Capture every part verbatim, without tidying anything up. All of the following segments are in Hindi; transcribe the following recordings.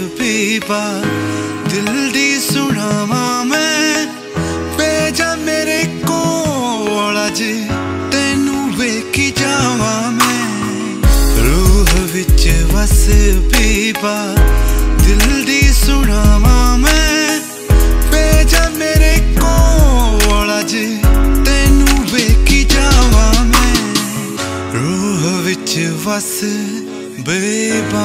पीपा दिल दी सुनावा मैं भेजा मेरे कोल अज तेनू वेखी जावा मैं रूह विच वस पीपा दिल दी सुनावा मैं भेजा मेरे कोल अज तेनू वेखी जावा मैं रूह विच वस बेबा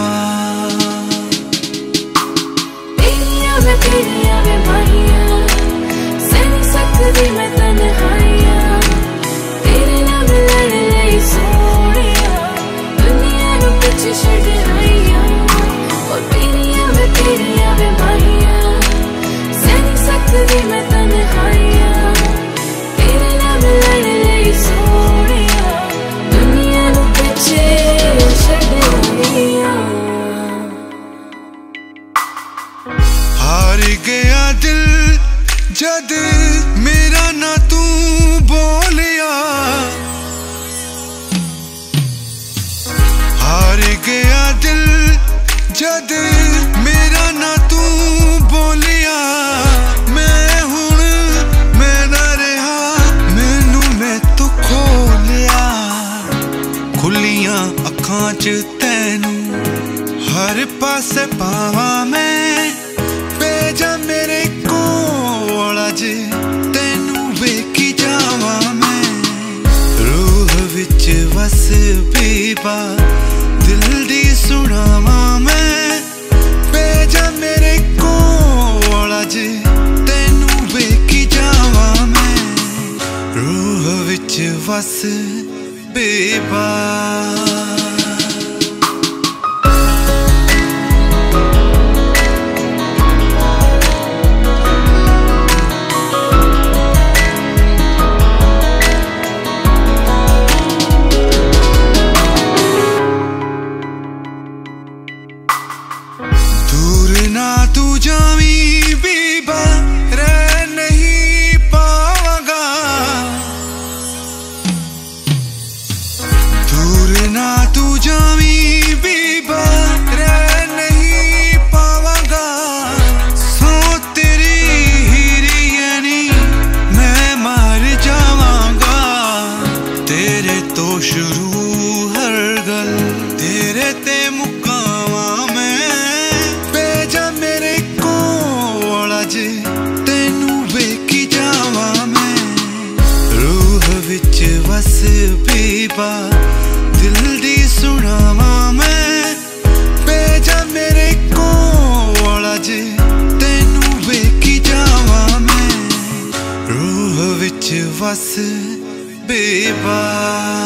मैं तेरिया वे माहिया सह नहीं सकदी मैं तन्हाइया तेरे नाल लड़ लई सोहणिया दुनिया नू पिछे छड्ड आईया ओ तेरिया मैं तेरिया वे माहिया सह नहीं सकदी मैं तन्हाइया तेरे नाल लड़ लई सोहणिया दुनिया नू पिछे छड्ड आईया हार गया दिल जद मेरा ना तू बोलिया हार गया दिल जद मेरा ना तू बोलिया मैं हुण मैं ना रहा मैनू मैं तू खोलिया खुलियां अखां च तैनू हर पासे पावा मैं भेजा मेरे कोल अज तेनू वेखी जावा मैं रूह विच वस पीपा दिल दी सुनावा मैं भेजा मेरे कोल अज तेनू वेखी जावा मैं रूह विच वस पीपा ना तू जावी बीबा रह नहीं पावांगा दूर ना तू जावी बीबा रह नहीं पावांगा सो तेरी हीरी यानी मैं मर जावांगा तेरे तो शुरू हर गल तेरे ते मुकावा तेनू वेखी जावा मैं रूह विच वस पीपा दिल दी सुनावा मैं भेजा मेरे कोल अज तेनू वेखी जावा मैं रूह विच वस पीपा।